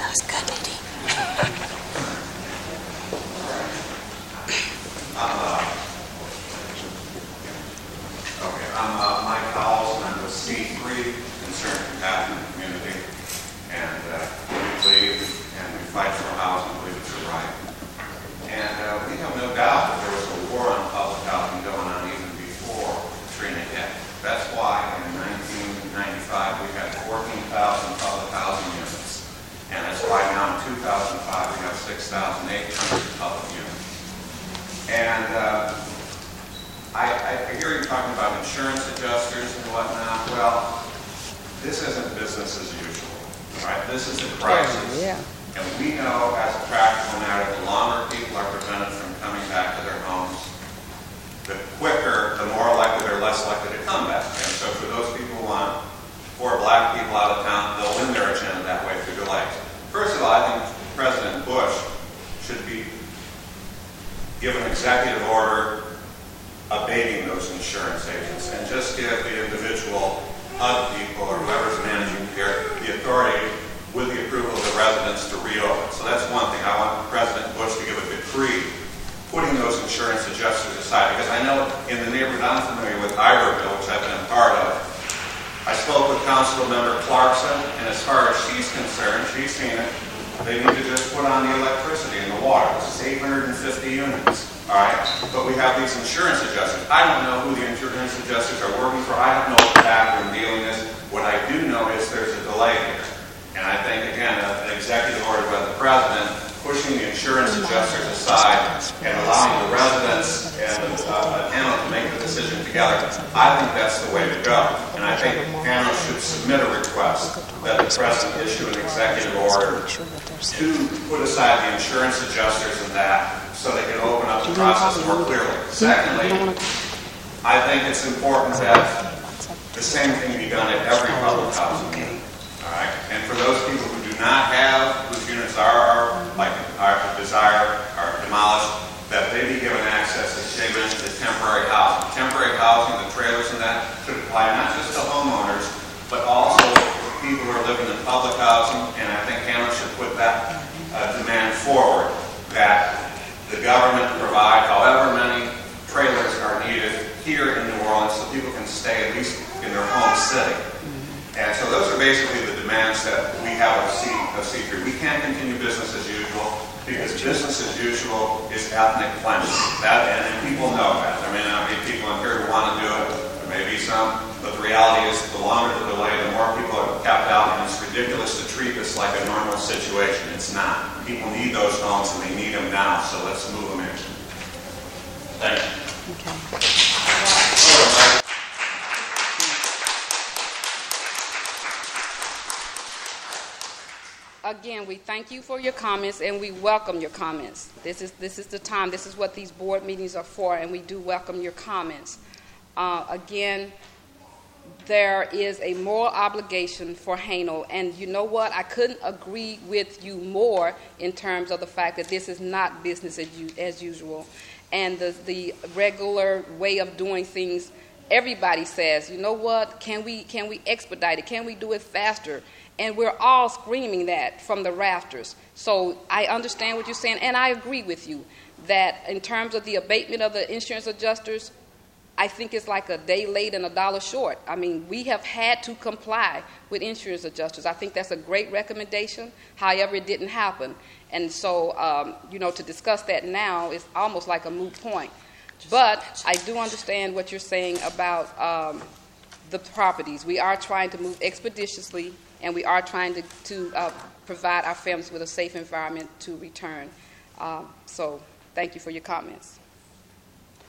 That's good, Didi. I'm Mike Howells, and I'm with C3, Concerned Compassionate Community, and we believe and we fight for housing, believe it's a right. And we have no doubt that there was a war on public housing going on even before Katrina hit. That's why in 1995 we had 14,000 public housing units, and that's why now in 2005 we have 6,800 public units. And I hear you talking about insurance adjusters and whatnot. Well, this isn't business as usual, right? This is a crisis. Yeah. And we know as a practical matter, the longer people are prevented from coming back to their homes, the quicker, the more likely they're less likely to come back. And so for those people who want poor black people out of town, they'll win their agenda that way through delays. First of all, I think President Bush should be given an executive order abating those insurance agents and just give the individual HUD people or whoever's managing care the authority with the approval of the residents to reopen. So that's one thing. I want President Bush to give a decree putting those insurance adjusters aside, because I know in the neighborhood I'm familiar with, Iberville, which I've been a part of, I spoke with Council Member Clarkson, and as far as she's concerned, she's seen it, they need to just put on the electricity and the water. This is 850 units. All right, but we have these insurance adjusters. I don't know who the insurance adjusters are working for. I have no background in dealing this. What I do know is there's a delay here. And I think, again, an executive order by the president pushing the insurance adjusters aside and allowing the residents and the panel to make the decision together, I think that's the way to go. And I think the panel should submit a request that the president issue an executive order to put aside the insurance adjusters and that, so they can open up the process more clearly. Secondly, I think it's important that the same thing be done at every public housing unit. All right, and for those people who do not have, whose units are demolished, that they be given access, as Shay mentioned, to temporary housing. Temporary housing, the trailers and that, should apply not just to homeowners, but also for people who are living in public housing. And I think Hannah should put that demand forward, that the government provide however many trailers are needed here in New Orleans so people can stay at least in their home city. And so those are basically the demands that we have of C3. We can't continue business as usual because business as usual is ethnic cleansing. And people know that. I mean, people in here who want to do it. There may be some, but the reality is the longer the delay, the more people are kept out, and it's ridiculous to treat this like a normal situation. It's not. People need those homes, and they need them now, so let's move them in. Thank you. Okay. Again, we thank you for your comments, and we welcome your comments. This is the time. This is what these board meetings are for, and we do welcome your comments. Again, there is a moral obligation for Haynel, and you know what? I couldn't agree with you more in terms of the fact that this is not business as usual, and the regular way of doing things. Everybody says, you know what? Can we expedite it? Can we do it faster? And we're all screaming that from the rafters. So I understand what you're saying, and I agree with you that in terms of the abatement of the insurance adjusters, I think it's like a day late and $1 short. I mean, we have had to comply with insurance adjusters. I think that's a great recommendation. However, it didn't happen. And so, to discuss that now is almost like a moot point. But I do understand what you're saying about the properties. We are trying to move expeditiously, and we are trying to provide our families with a safe environment to return. So thank you for your comments.